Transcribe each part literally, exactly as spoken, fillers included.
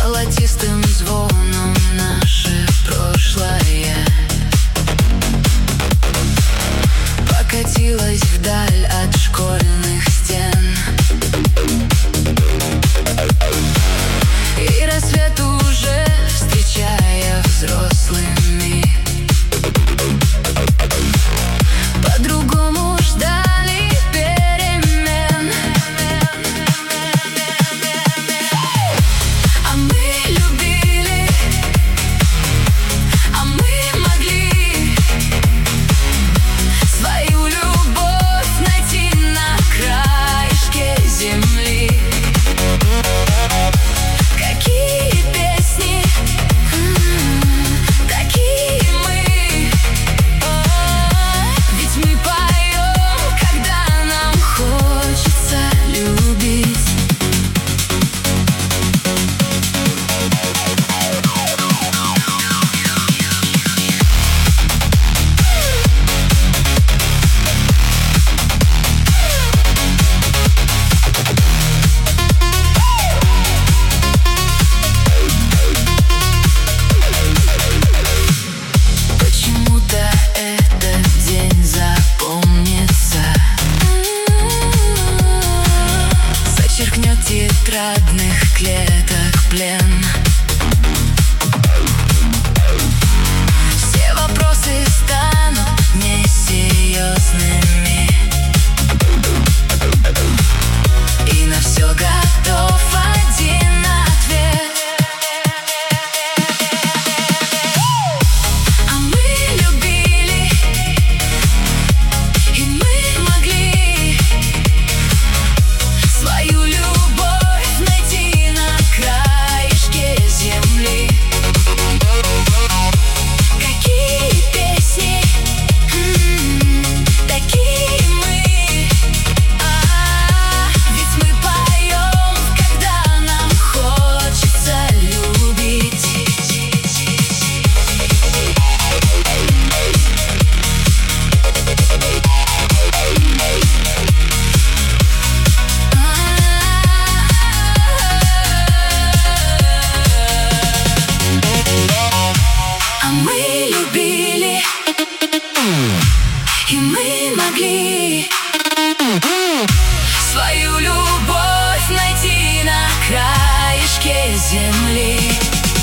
золотистым звоном наше прошлое покатилось вдаль от школьных стен. И рассвет уже встречая взрослыми по-другому ждали перемен. А мы любили, а мы могли свою любовь найти на краешке земли. Какие песни, такие мы. Ведь мы поем, когда нам хочется любить. Почему-то этот день запомнится, зачеркнет тетрадных клеток плен. Все вопросы станут несерьезными, и на все готов один ответ. А мы любили, и мы могли свою любовь найти на краешке земли. Какие песни, м, такие мы. А, ведь мы поем, когда нам хочется любить. А мы любили, и мы могли свою любовь найти на краешке земли.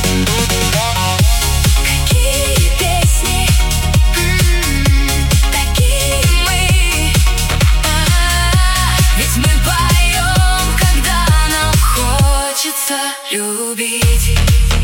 Какие песни, м, такие мы. А, ведь мы поем, когда нам хочется любить.